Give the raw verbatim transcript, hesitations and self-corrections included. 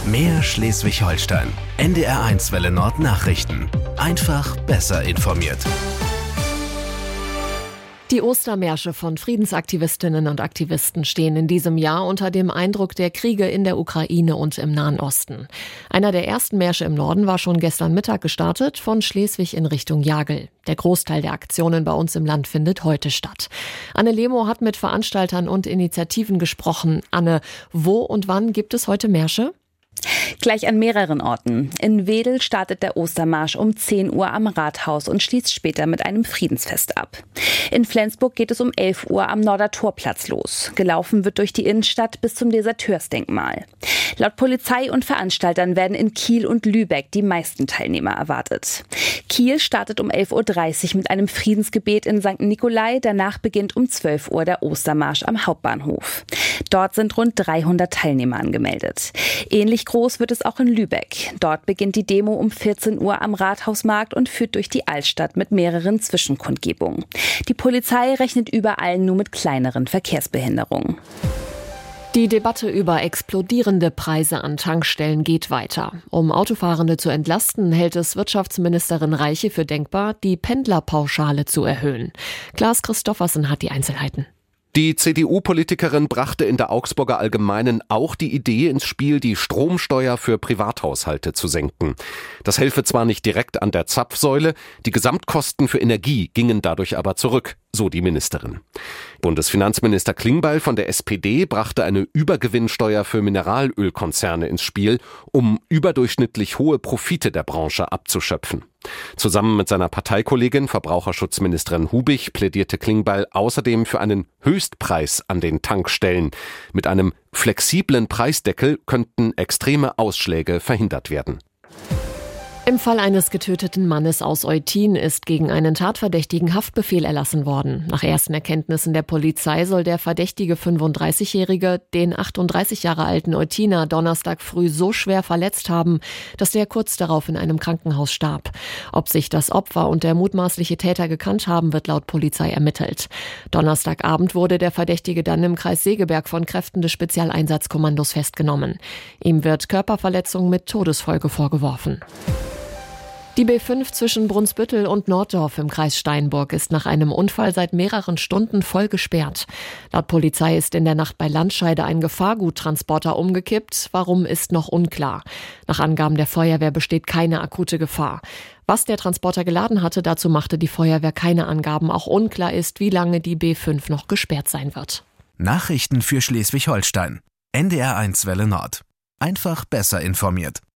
Mehr Schleswig-Holstein. N D R eins Welle Nord Nachrichten. Einfach besser informiert. Die Ostermärsche von Friedensaktivistinnen und Aktivisten stehen in diesem Jahr unter dem Eindruck der Kriege in der Ukraine und im Nahen Osten. Einer der ersten Märsche im Norden war schon gestern Mittag gestartet, von Schleswig in Richtung Jagel. Der Großteil der Aktionen bei uns im Land findet heute statt. Anne Lemo hat mit Veranstaltern und Initiativen gesprochen. Anne, wo und wann gibt es heute Märsche? Gleich an mehreren Orten. In Wedel startet der Ostermarsch um zehn Uhr am Rathaus und schließt später mit einem Friedensfest ab. In Flensburg geht es um elf Uhr am Nordertorplatz los. Gelaufen wird durch die Innenstadt bis zum Deserteursdenkmal. Laut Polizei und Veranstaltern werden in Kiel und Lübeck die meisten Teilnehmer erwartet. Kiel startet um elf Uhr dreißig mit einem Friedensgebet in Sankt Nikolai. Danach beginnt um zwölf Uhr der Ostermarsch am Hauptbahnhof. Dort sind rund dreihundert Teilnehmer angemeldet. Ähnlich groß wird es auch in Lübeck. Dort beginnt die Demo um vierzehn Uhr am Rathausmarkt und führt durch die Altstadt mit mehreren Zwischenkundgebungen. Die Polizei rechnet überall nur mit kleineren Verkehrsbehinderungen. Die Debatte über explodierende Preise an Tankstellen geht weiter. Um Autofahrende zu entlasten, hält es Wirtschaftsministerin Reiche für denkbar, die Pendlerpauschale zu erhöhen. Klaas Christoffersen hat die Einzelheiten. Die C D U-Politikerin brachte in der Augsburger Allgemeinen auch die Idee ins Spiel, die Stromsteuer für Privathaushalte zu senken. Das helfe zwar nicht direkt an der Zapfsäule, die Gesamtkosten für Energie gingen dadurch aber zurück, so die Ministerin. Bundesfinanzminister Klingbeil von der S P D brachte eine Übergewinnsteuer für Mineralölkonzerne ins Spiel, um überdurchschnittlich hohe Profite der Branche abzuschöpfen. Zusammen mit seiner Parteikollegin, Verbraucherschutzministerin Hubich, plädierte Klingbeil außerdem für einen Höchstpreis an den Tankstellen. Mit einem flexiblen Preisdeckel könnten extreme Ausschläge verhindert werden. Im Fall eines getöteten Mannes aus Eutin ist gegen einen Tatverdächtigen Haftbefehl erlassen worden. Nach ersten Erkenntnissen der Polizei soll der verdächtige fünfunddreißigjährige den achtunddreißig Jahre alten Eutiner Donnerstag früh so schwer verletzt haben, dass der kurz darauf in einem Krankenhaus starb. Ob sich das Opfer und der mutmaßliche Täter gekannt haben, wird laut Polizei ermittelt. Donnerstagabend wurde der Verdächtige dann im Kreis Segeberg von Kräften des Spezialeinsatzkommandos festgenommen. Ihm wird Körperverletzung mit Todesfolge vorgeworfen. Die B fünf zwischen Brunsbüttel und Norddorf im Kreis Steinburg ist nach einem Unfall seit mehreren Stunden voll gesperrt. Laut Polizei ist in der Nacht bei Landscheide ein Gefahrguttransporter umgekippt. Warum, ist noch unklar. Nach Angaben der Feuerwehr besteht keine akute Gefahr. Was der Transporter geladen hatte, dazu machte die Feuerwehr keine Angaben. Auch unklar ist, wie lange die B fünf noch gesperrt sein wird. Nachrichten für Schleswig-Holstein. N D R eins Welle Nord. Einfach besser informiert.